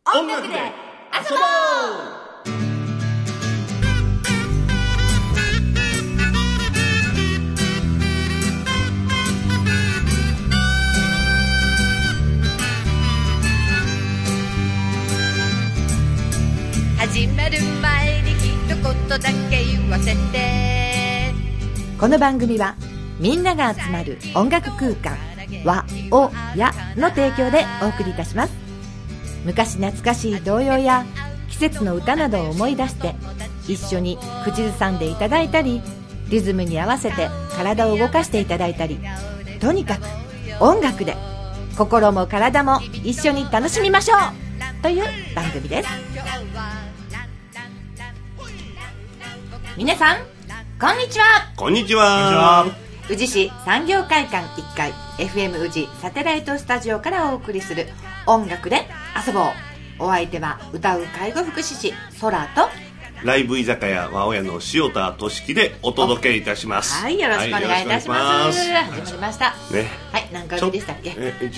音楽で遊ぼう。 始まる前に一言だけ言わせて。 この番組はみんなが集まる音楽空間和おやの提供でお送りいたします。昔懐かしい童謡や季節の歌などを思い出して一緒に口ずさんでいただいたり、リズムに合わせて体を動かしていただいたり、とにかく音楽で心も体も一緒に楽しみましょうという番組です。皆さんこんにちは。 こんにちは。 宇治市産業会館1階 FM 宇治サテライトスタジオからお送りする音楽で遊ぼう。お相手は歌う介護福祉士空とライブ居酒屋和親の塩田俊樹でお届けいたします。 はい、よろしくお願いいたします。始まりましたね。はい、何回目でしたっけ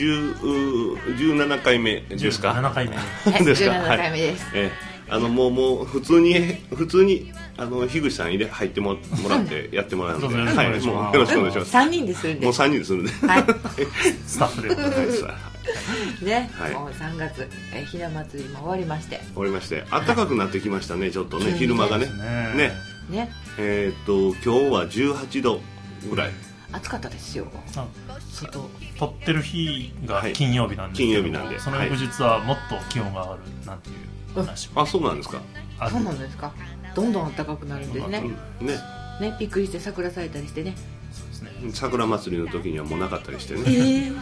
？17回目ですか 17回目ですか。 17回目です、 もう普通に樋口さん入ってもらってやってもらうので、はい、もうよろしくお願いします。 3人でするんで。 もう3人でするんで、 はい、 スタッフでございますね、 はい、 もう3月ひな祭りも終わりまして、 暖かくなってきましたね、ちょっとね、昼間がね、今日は18度ぐらい暑かったですよ。 外撮ってる日が金曜日なんですけど、 金曜日なんで、 その翌日はもっと気温が上がるなんていう話も、 そうなんですか。 そうなんですか。どんどん暖かくなるんですね。ね、びっくりして桜咲いたりしてね。 そうですね。 桜祭りの時にはもうなかったりしてね。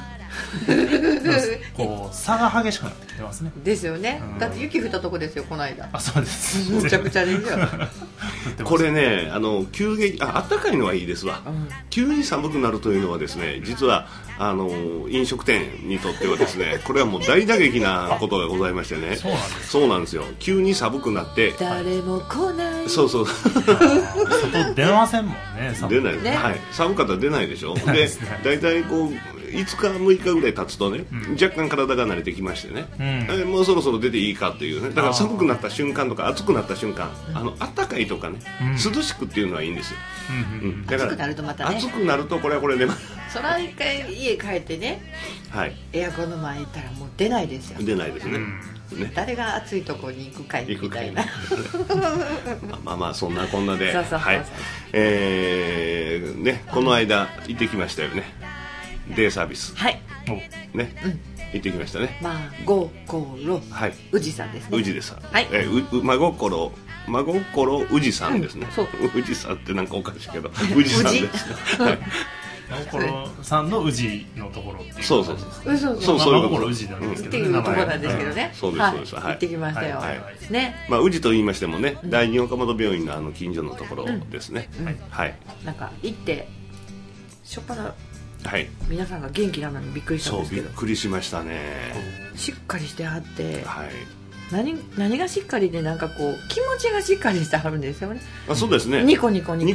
こう差が激しくなってきてますね。 ですよね。だって雪降ったとこですよ、この間。 そうです。 むちゃくちゃですよ。 これね、急激暖かいのはいいですわ、急に寒くなるというのはですね、実は飲食店にとってはですね、これはもう大打撃なことがございましてね。そうなんですよ。急に寒くなって誰も来ない。 そう外出ませんもんね。 出ないです、ね、はい、寒かったら出ないでしょ。で大体こう5日6日ぐらい経つとね、若干体が慣れてきましてね、もうそろそろ出ていいかっていうね。だから寒くなった瞬間とか暑くなった瞬間、暖かいとかね、涼しくっていうのはいいんですよ。 だから暑くなるとまたね、 暑くなるとこれはこれで、 そら一回家帰ってね、はい、エアコンの前行ったらもう出ないですよ。 出ないですね。 誰が暑いとこに行くかいみたいな。 まあそんなこんなで、この間行ってきましたよね、デイサービス。はいね、行ってきましたね。 真心宇治さんですね。 宇治です。はい、真心宇治さんですね。宇治さんってなんかおかしいけど宇治さんです。はい、 真心さんの宇治のところっていう。 そう真心宇治なんですけどね。っていうところなんですけどね。 そうです。 行ってきましたよ。ね。 宇治と言いましてもね、第二岡本病院の近所のところですね。はい。 なんか行って初っ端皆さんが元気なのにびっくりしたんですけど。 びっくりしましたね。 しっかりしてはって。はい。何がしっかりで、なんかこう気持ちがしっかりしてはるんですよね。 そうですね。 ニコニコですね。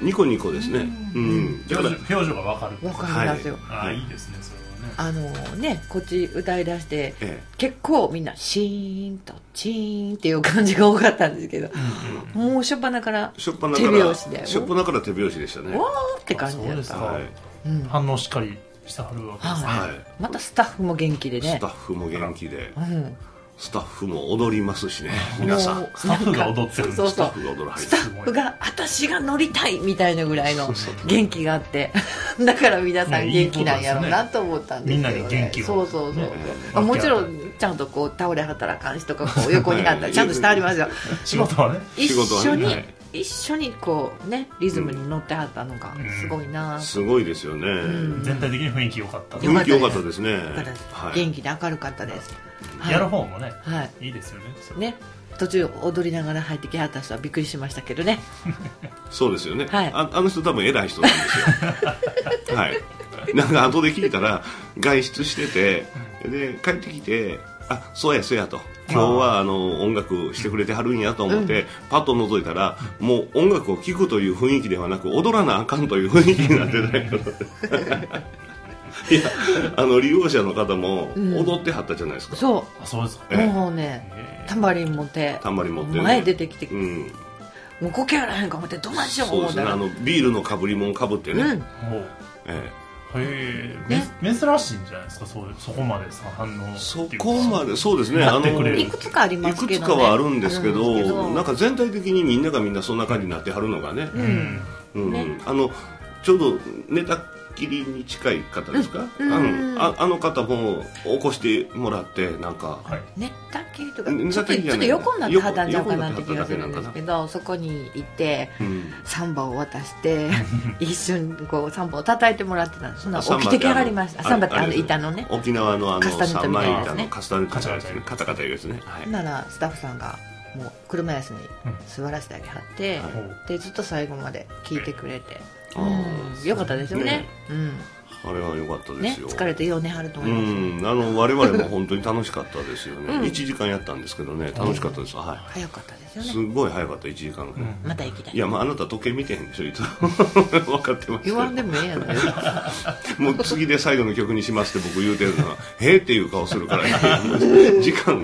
表情がわかる。 わかりますよ。 いいですね、それはね。こっち歌い出して結構みんなシーンとチーンっていう感じが多かったんですけど、もう初っ端から手拍子で。 初っ端から手拍子でしたね。 わーって感じだった。 反応しっかりしてはるわけですね。 またスタッフも元気でね。 スタッフも元気で。スタッフも踊りますしね、皆さん。 スタッフが踊ってるんです。 スタッフが私が乗りたいみたいなぐらいの元気があって、だから皆さん元気なんやろうなと思ったんですけどね。 みんなに元気を。 そうもちろんちゃんとこう倒れはったら監視とかこう横にあったらちゃんとしてありますよ。 仕事はね。 一緒にこうねリズムに乗ってはったのがすごいな。 すごいですよね。 全体的に雰囲気良かった。 雰囲気良かったですね。 元気で明るかったです。 やる方もね、いいですよね。 途中踊りながら入ってきはった人はびっくりしましたけどね。 そうですよね。あの人多分偉い人なんですよ。はい。なんか後で聞いたら外出してて、で帰ってきて、そうやと。今日は音楽してくれてはるんやと思って、パッと覗いたら、もう音楽を聴くという雰囲気ではなく踊らなあかんという雰囲気になってたよ。 いや利用者の方も踊ってはったじゃないですか、 そうそうですか。 もうねタンバリン持ってね、 前出てきて、もうこけやらへんか思ってどないしよう思ったら、 そうですね、ビールのかぶりもんかぶってね、 珍しいんじゃないですか、そこまで反応。 そこまでそうですね、 いくつかありますけどね、 いくつかはあるんですけど、なんか全体的にみんながみんなそんな感じになってはるのがね、ちょうど寝たきりに近い方ですか、あの方も起こしてもらって、なんか、 寝たきりとかちょっと横になってはったんちゃうかなって気がするんですけど、そこに行ってサンバを渡して一瞬こうサンバを叩いてもらってたんです。起きてき上がりました。サンバって板のね、 沖縄のカスタネットみたいなやつね、 カスタネットみたいなやつね、カタカタいうやつね。 ならスタッフさんがもう車椅子に座らせてあげはって、でずっと最後まで聞いてくれて、よかったですよね。 あれは良かったですよ。 疲れてよう寝はると思います。 我々も本当に楽しかったですよね。1時間やったんですけどね、楽しかったです。 早かったですよね。 すごい早かった、1時間。 また行きたい。 いや、あなた時計見てへんでしょ、いつも。分かってます。 言わんでもええやないですか。 もう次で最後の曲にしますって僕言うてるのは、っていう顔するから、時間。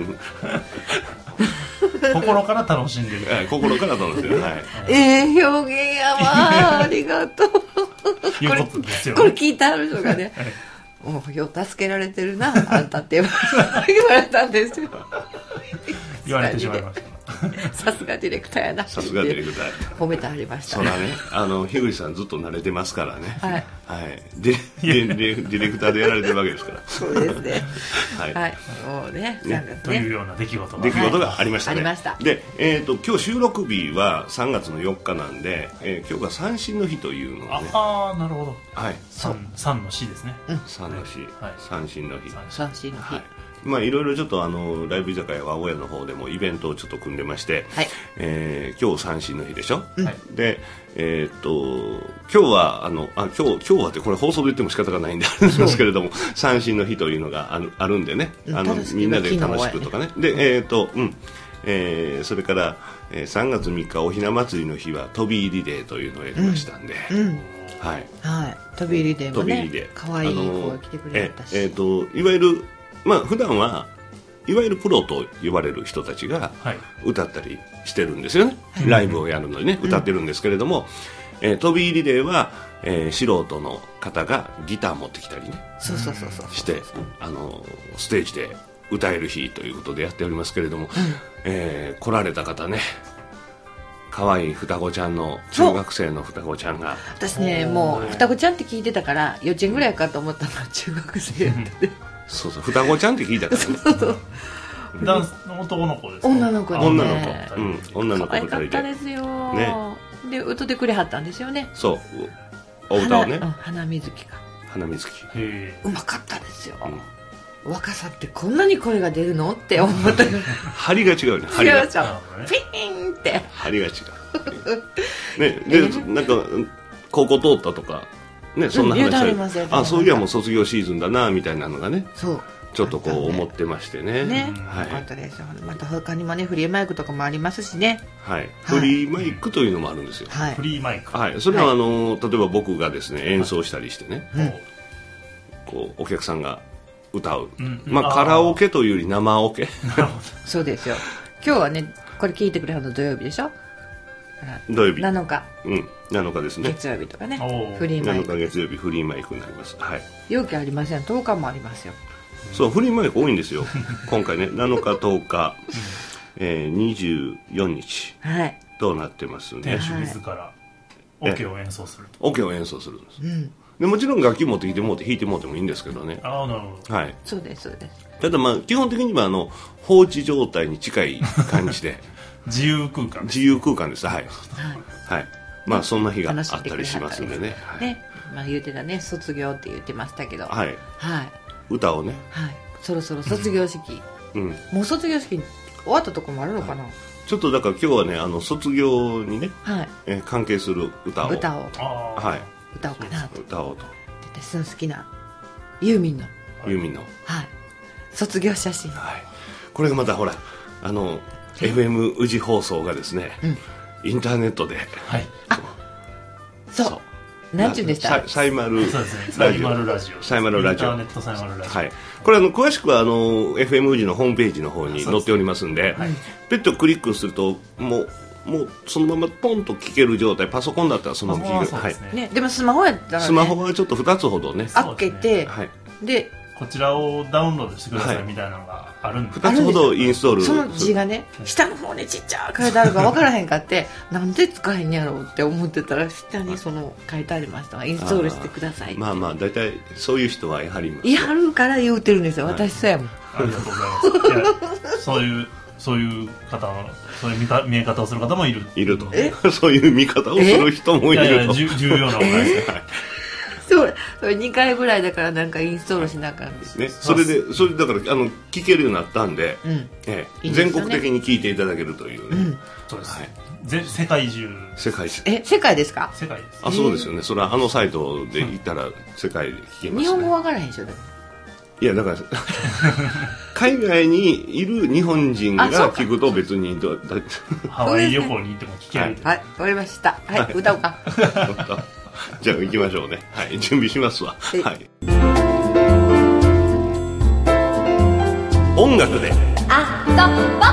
心から楽しんでる。 心から楽しんでる。表現やわ。ありがとう。これ聞いてある人がね、もうよう助けられてるなあんたって言われたんですよ。 言われてしまいました。 さすがディレクターやな。 さすがディレクター。 褒めてありました。 そらね、樋口さんずっと慣れてますからね。ディレクターでやられてるわけですから。 そうですね。もうね、 というような出来事がありましたね。で、今日収録日は3月の4日なんで、今日が三振の日というのがね。 ああ、なるほど。 三の日ですね。 三の日、三振の日。 三振の日。 いろいろちょっとライブ居酒屋は親の方でもイベントをちょっと組んでまして、今日三振の日でしょ、で今日は今日はってこれ放送で言っても仕方がないんであるんですけれども、三振の日というのがあるんでね、みんなで楽しくとかね、でそれから3月3日おひな祭りの日は飛び入りデーというのをやりましたんで、 飛び入りデーもね、かわいい子が来てくれたし、 いわゆる普段はいわゆるプロと呼ばれる人たちが歌ったりしてるんですよね、ライブをやるのにね、歌ってるんですけれども、飛び入りデーは、素人の方がギター持ってきたりねしてステージで歌える日ということでやっておりますけれども、来られた方ね、可愛い双子ちゃんの中学生の双子ちゃんが、 私ねもう双子ちゃんって聞いてたから幼稚園ぐらいかと思ったのは中学生やってて、 そう双子ちゃんって聞いたからね。 男の子ですか？ 女の子でね。 女の子可愛かったですよ。で歌ってくれはったんですよね。 そう。お歌をね。 花水木か。 花水木。 うまかったですよ。若さってこんなに声が出るのって思ったから。 張りが違うね。張りが。 ピーンって。 張りが違う。ね、でなんか高校通ったとか。ね、そんな話そういやもう卒業シーズンだなみたいなのがね、ちょっとこう思ってましてね。 あったですよ。また他にもねフリーマイクとかもありますしね。 フリーマイクというのもあるんですよ。 フリーマイク。 それは例えば僕がですね演奏したりしてね、こうお客さんが歌う。カラオケというより生オケ。 そうですよ。今日はねこれ聞いてくれるの土曜日でしょ。 土曜日 7日 7日ですね。 月曜日とかね、フリーマイク 7日月曜日フリーマイクになります。 容器ありません。10日もありますよ。 そうフリーマイク多いんですよ。今回ね7日10日24日となってますね。 店主自らオケを演奏すると。 オケを演奏するんです。でもちろん楽器持ってきてもうて弾いてもうてもいいんですけどね。 なるほど。 そうですそうです。 ただ基本的には放置状態に近い感じで自由空間です。そんな日があったりしますんでね。 言うてたね、卒業って言ってましたけど、 歌をね、 そろそろ卒業式、もう卒業式終わったとこもあるのかな。 ちょっとだから今日はね卒業にね関係する歌を歌おうかなと。 歌おうと。 私の好きなユーミンの卒業写真。 これがまたほらFM 宇治放送がですね、インターネットで、 なんていうんでした？ サイマルサイマルラジオ。 サイマルラジオ。 インターネットサイマルラジオ。 はい。これ詳しくはFM 宇治のホームページの方に載っておりますんで、ペットクリックするともうそのままポンと聞ける状態。パソコンだったらそのまま聞ける。はい。 ね、でもスマホやったらね。 スマホはちょっと2つほどね。 開けて、 はい。 で。 こちらをダウンロードしてくださいみたいなのがあるんで、 2つほどインストール。 その字がね、下の方にちっちゃく書いてあるか分からへんかってなんで使えんやろうって思ってたら下にその書いてありましたがインストールしてください。 まあまあ大体そういう人はやはりいはるから言うてるんですよ、私そうやもん。 ありがとうございます。そういう方のそういう見え方をする方もいると。そういう見方をする人もいると。 重要な問題ですね。 それ2回ぐらいだからなんかインストールしなあかんですね。それだから聞けるようになったんで、全国的に聞いていただけるというね。 そうです。世界中。 世界ですか？ 世界です。 あ、そうですよね。それはサイトで行ったら世界で聞けますね。 日本語わからへんでしょ。 いやだから海外にいる日本人が聞くと別にハワイ旅行に行っても聞ける。 はい、わかりました。はい、歌おうか。 じゃあ行きましょうね。はい、準備しますわ。はい。音楽であそぼ。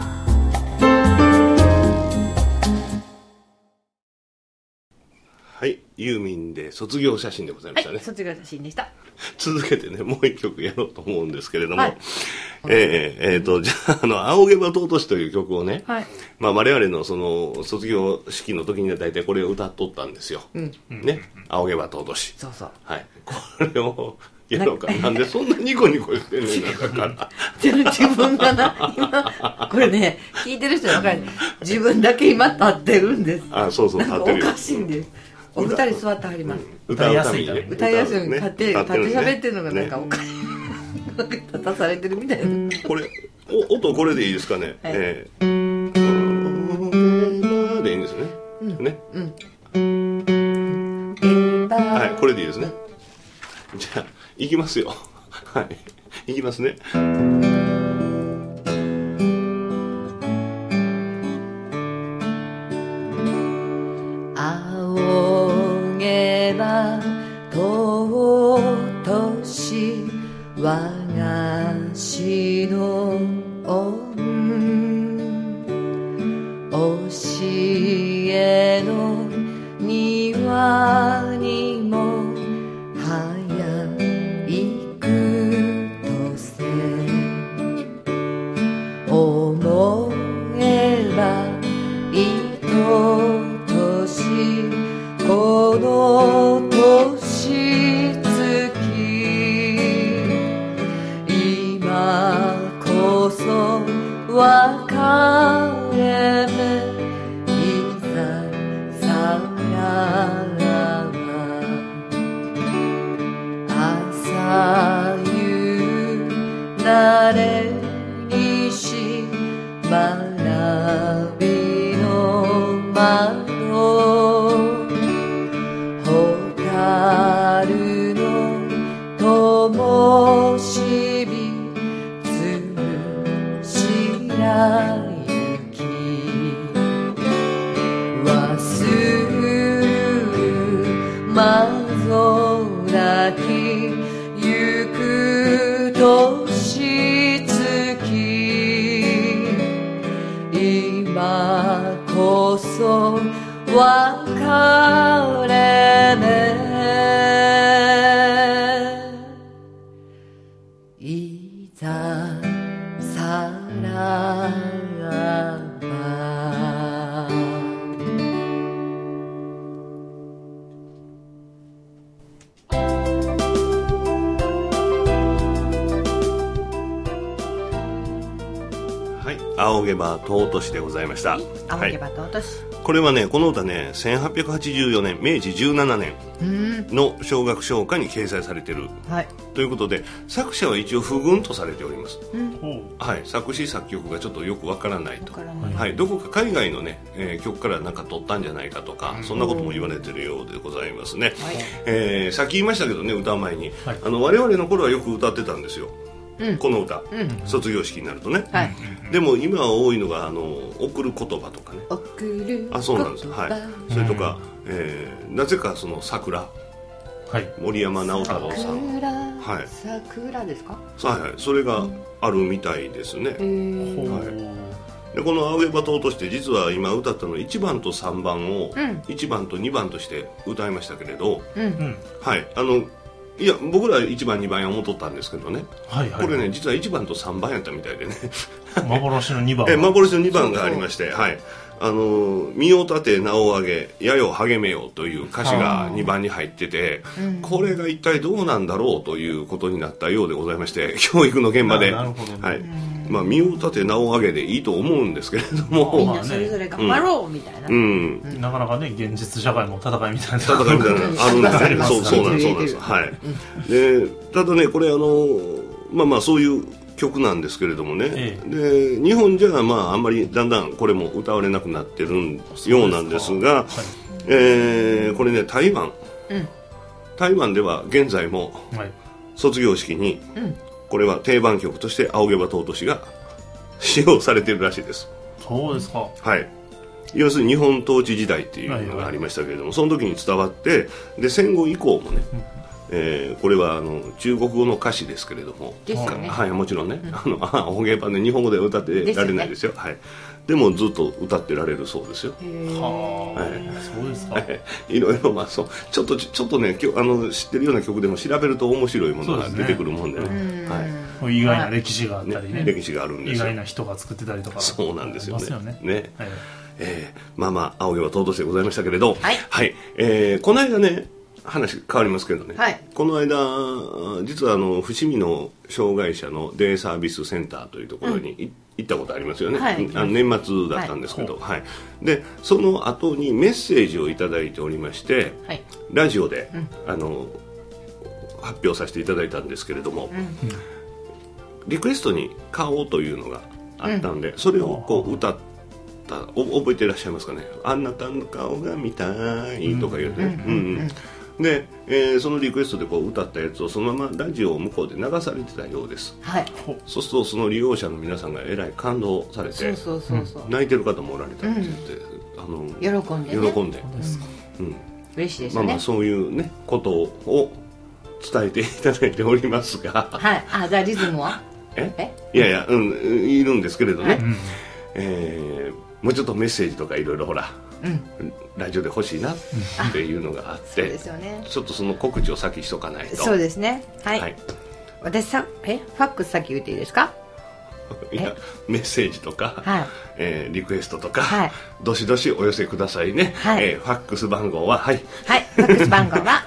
はい、ユーミンで卒業写真でございましたね。 卒業写真でした。 続けてね、もう一曲やろうと思うんですけれども、じゃあ青毛羽尊しという曲をね、まあ我々のその卒業式の時には大体これを歌っとったんですよ。ね、青毛羽尊し。 そうそう。 はい、これをやろうか。なんでそんなニコニコしてんねんだから。 自分が今これね聞いてる人分かる。自分だけ今立ってるんです。 あ、そうそう、立ってるよ。 おかしいんです。お二人座ってはります。 歌いやすい。 歌いやすい。立って喋ってるのがなんかおかしい。立たされてるみたいな。 これ音これでいいですかね。でいいんですね。ね。はい、これでいいですね。じゃあ行きますよ。はい、行きますね。 和菓子の恩教えの庭にも早いくとせ思えばいととしこの年別れ目いざさらば朝夕なれにし学びの窓蛍の灯火雪忘るまぞなきゆく年月今こそ別れ目いざさらばはい、青毛羽尊しでございました。 青毛羽尊し、 これはね、この歌ね、1884年明治17年の小学唱歌に掲載されている、ということで作者は一応不群とされております、はい、作詞作曲がちょっとよくわからないと、はい、どこか海外のね、曲からなんか取ったんじゃないかとか、そんなことも言われてるようでございますね、さっき言いましたけどね、歌う前に、我々の頃はよく歌ってたんですよ、この歌、卒業式になるとね、でも今は多いのが送る言葉とかね、 送るそうなんです、はい、それとかなぜかその桜、 はい、 森山直太朗さん、はい、 桜ですか？ はいはい、それがあるみたいですね。でこの「仰げば尊し」って実は今歌ったの1番と3番を1番と2番として歌いましたけれど、はい、いや僕ら1番2番や思っとったんですけどね、はいはい、これね実は1番と3番やったみたいでね幻の2番幻の2番がありまして、はい、身を立て名を上げやよ励めよという歌詞が2番に入ってて、これが一体どうなんだろうということになったようでございまして、教育の現場で、はい、まあ、身を立て名を上げでいいと思うんですけれども、 みんなそれぞれ頑張ろうみたいな、 なかなかね現実社会も戦いみたいな戦いみたいなのあるんですねそうなんです、はい、でただねこれまあまあそういう曲なんですけれどもね、で日本じゃまああんまりだんだんこれも歌われなくなってるようなんですが、これね台湾では現在も卒業式にこれは定番曲として「仰げば尊し」が使用されているらしいです。 そうですか。 はい、要するに日本統治時代っていうのがありましたけれども、その時に伝わってで戦後以降もね、これは中国語の歌詞ですけれども、はい、もちろんね、方言版で日本語で歌ってられないですよ、はい、でもずっと歌ってられるそうですよ。 そうですか。 いろいろ、まあ、ちょっとね知ってるような曲でも調べると面白いものが出てくるもんでね、 はい、意外な歴史があったりね、 歴史があるんですよ。 意外な人が作ってたりとか。 そうなんですよね。まあまあ仰げば尊しでございましたけれど、はい、この間ね話変わりますけどね、この間実は伏見の障害者のデイサービスセンターというところに行ったことありますよね、年末だったんですけど、でその後にメッセージをいただいておりまして、ラジオで、発表させていただいたんですけれども、リクエストに「顔」というのがあったんで、それをこう歌って覚えていらっしゃいますかね。あなたの顔が見たいとか言うね、で、そのリクエストでこう歌ったやつをそのままラジオを向こうで流されてたようです、そうするとその利用者の皆さんがえらい感動されて、泣いてる方もおられたりって言って、喜んで、 嬉しいですね。 まあまあそういうねことを伝えていただいておりますが、 じゃあリズムは？ いやいるんですけれどね、もうちょっとメッセージとかいろいろほら、ラジオで欲しいなっていうのがあって、ちょっとその告知を先しとかないと。 そうですね、はい、私ファックス先言っていいですか？ いやメッセージとか、リクエストとか、どしどしお寄せくださいね、ファックス番号はファックス番号は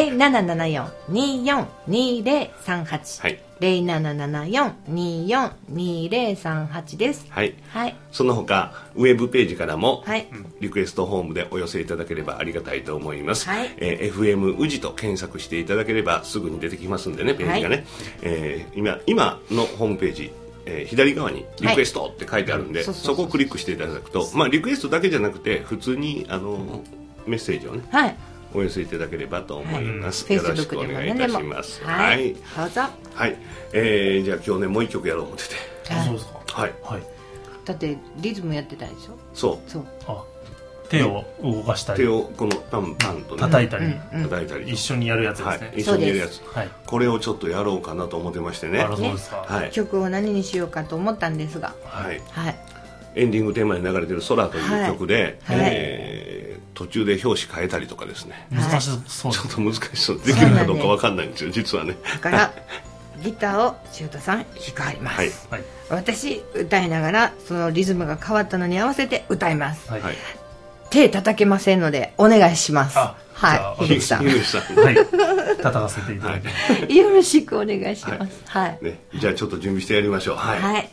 0774-242038、0774-242038です。その他ウェブページからも、リクエストホームでお寄せいただければありがたいと思います、FM 宇治と検索していただければすぐに出てきますんでね、ページがね、今のホームページ左側にリクエストって書いてあるんで、そこをクリックしていただくと、リクエストだけじゃなくて普通にメッセージをね、お寄せいただければと思います、よろしくお願いいたします。どうぞ。じゃあ今日ねもう一曲やろう思ってて。 そうですか。 だってリズムやってたでしょ。 そう。 手を動かしたり、 手をこのパンパンと叩いたり一緒にやるやつですね。 一緒にやるやつ、これをちょっとやろうかなと思ってましてね。 曲を何にしようかと思ったんですが、 エンディングテーマに流れてる「空」という曲で、途中で表紙変えたりとかですね、 難しそう、 ちょっと難しそうできるかどうか分かんないんですよ実はね。 だからギターを塩田さん弾かれます、私歌いながらそのリズムが変わったのに合わせて歌います、手叩けませんのでお願いします。樋口さん、 叩かせていただいてよろしくお願いします。 じゃあちょっと準備してやりましょう。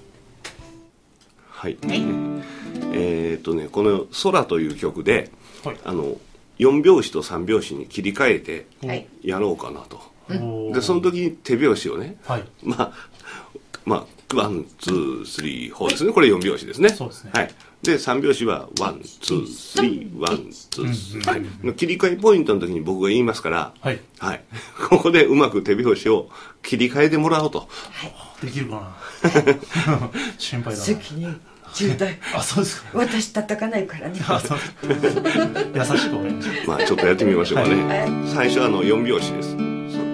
この「空」という曲で4拍子と3拍子に切り替えてやろうかなと。でその時に手拍子をね、まあワンツースリー4ですね。これ4拍子ですね。で3拍子はワンツースリーワンツースリー、切り替えポイントの時に僕が言いますから、ここでうまく手拍子を切り替えてもらおうとできるかな心配だな。 責任重大。 あ、そうですか。 私叩かないからね。 あ、そう優しくお願いします。 まあちょっとやってみましょうかね、 はい、 最初は4拍子です。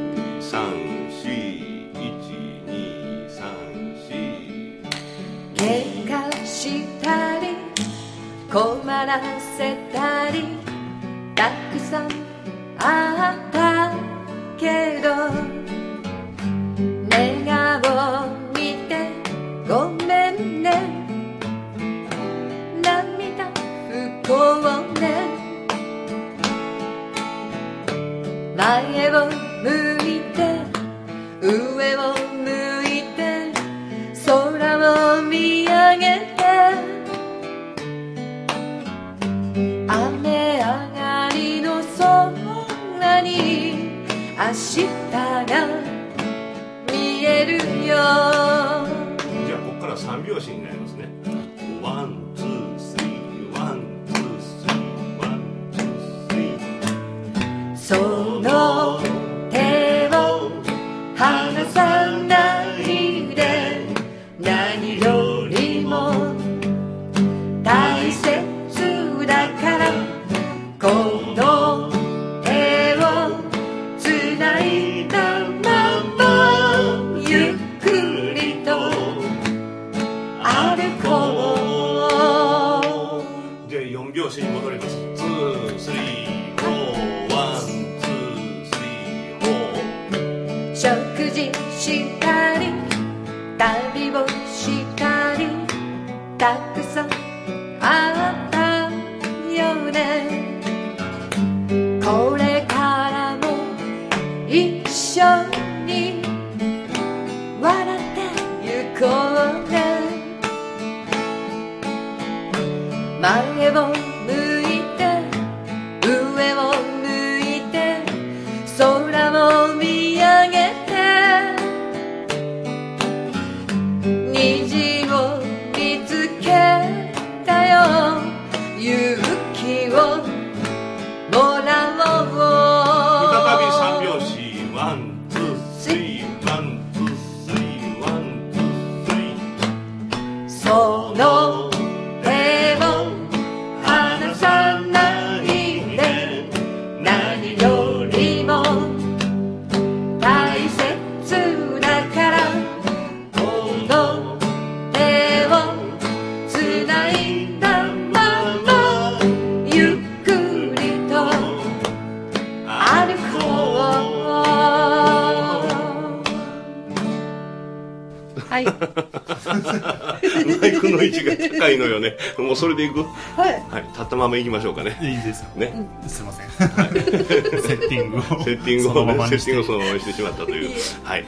喧嘩したり困らせたりたくさんあったけど、笑顔見てごめんね、涙不幸ね、前を向いて上を向いて空を見上げて、雨上がりの空に明日が見えるよ。 じゃあここから3拍子になりますね。ワンツースリーワンツースリーワンツースリー、 その手を離さないで、何よりも大切だから、この手をつないだままゆっくりと歩こう。 じゃあ4拍子に戻ります。ツースリーフォーワンツースリーフォー、 食事したり旅をしたりたくさんあったよね、これからも一緒に笑ってゆこうね、前を向いて上を向いて空を見上げて、虹を見つけたよ、勇気をもらおう。 再び3拍子ワンツースリーワンツースリーワンツースリー、 その手を離さないで、何よりも大切だから、この手をつないだままゆっくりと歩こう。はいマイクの位置が高いのよね。もうそれでいく。 はいはい、立ったままいきましょうかね。 いいですよね、 すいません、セッティングをそのままにしてしまったというはい、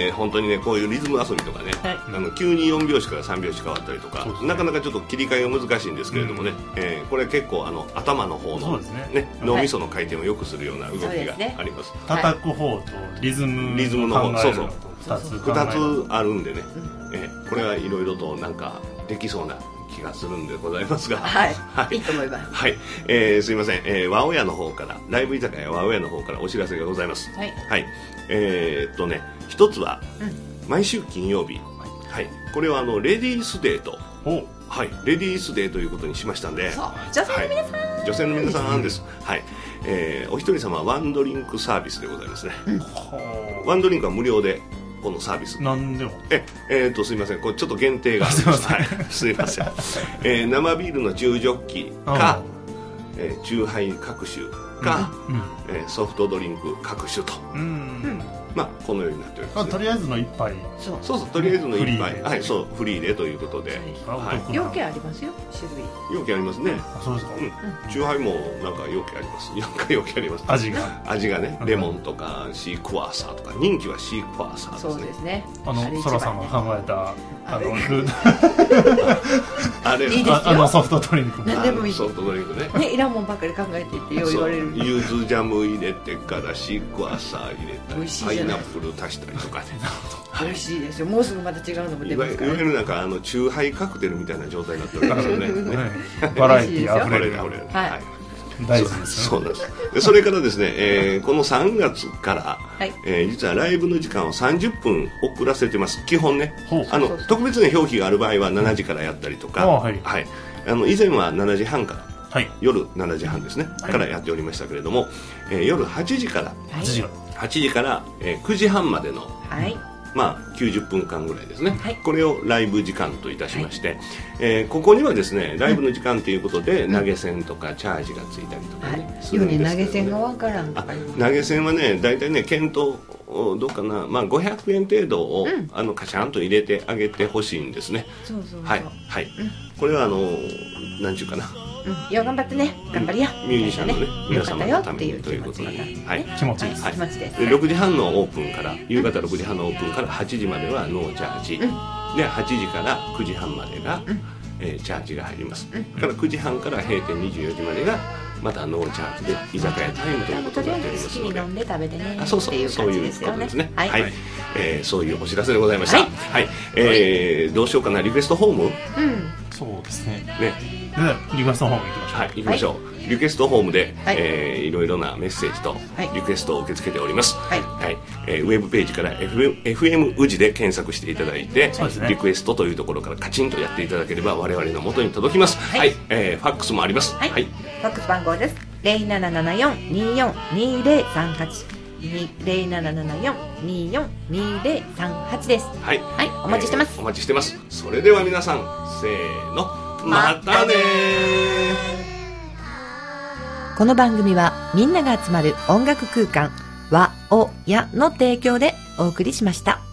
本当にね、こういうリズム遊びとかね、急に4拍子から3拍子変わったりとか、なかなかちょっと切り替えが難しいんですけれどもね、これ結構頭の方の、ね、脳みその回転を良くするような動きがあります。 叩く方とリズムの方、そうそう、 2 つあるんでね、これはいろいろとなんかできそうな気がするんでございますが、 はい、いいと思います。 はい、すいません、和親の方からライブ居酒屋和親の方からお知らせがございます。 はい、 はい、一つは、毎週金曜日、はい、これはレディースデーと、はい、レディースデーということにしましたんで、 女性の皆さん、 はい、女性の皆さんなんです。はい、お一人様ワンドリンクサービスでございますね。ワンドリンクは無料で。このサービス何でもすいません、これちょっと限定があるんです。はい、すいません、生ビールの中ジョッキか、チューハイ各種か、ソフトドリンク各種と、まあこのようになっております、ね。 とりあえずの一杯、 そうとりあえずの一杯、はい、そうフリーでということで、 要件ありますよ、種類。 要件ありますね。 そうですか。 チューハイもなんか要件あります。なんか要件あります。味がね、レモンとかシークワーサーとか、人気はシークワーサーですね。 そうですね。 ソラさんが考えたあれソフトドリンク、 何でもいい。 ソフトドリンクね。 いらんもんばっかり考えていってよう言われる。 柚子ジャム入れてからシークワーサー入れたり、パイナップル足したりとかね。 美味しいですよ。もうすぐまた違うのも出ますから。 いわゆるなんかチューハイカクテルみたいな状態になってるんですよね。 バラエティーあふれる。 はい。 大事ですそうなんです。でそれからですね、この3月から、 はい、 実はライブの時間を30分遅らせてます。基本ね、特別な表記がある場合は7時からやったりとか、はいはい、以前は7時半から、はい、夜7時半ですね、はい、からやっておりましたけれども、夜8時から、8時から、9時半までの、はい、まあ、90分間ぐらいですね、はい、これをライブ時間といたしまして、はい、ここにはですねライブの時間ということで、投げ銭とかチャージがついたりとかね、はい、するんですけどね。投げ銭が分からん。投げ銭はね大体ね検討どうかな、まあ、500円程度を、カシャンと入れてあげてほしいんですね。そうはい、はい、これは何ちゅうかな、 よ頑張ってね、頑張りや、 ミュージシャンのね皆様のためにということで、はい、 気持ちいいです。 気持ちです。で6時半のオープンから夕方6時半のオープンから8時まではノーチャージ、で8時から9時半までが、チャージが入ります。から9時半から閉店24時までがまたノーチャージで居酒屋タイムということになっておりますので、好きに飲んで食べてねっていう感じですよね。そういうことですね。はい、そういうお知らせでございました。はい、どうしようかな、リクエストホーム。 そうですね。リクエストホーム行きましょう。 はい、行きましょう。リクエストホームで、いろいろなメッセージとリクエストを受け付けております。はい、ウェブページから FM 宇治で検索していただいて、リクエストというところからカチンとやっていただければ我々の元に届きます。はい、ファックスもあります。はい、ファックス番号です。0774-242038 0774-242038です。はい、はい、お待ちしてます。 お待ちしてます。それでは皆さん、せーの、またね。 この番組はみんなが集まる音楽空間和おやの提供でお送りしました。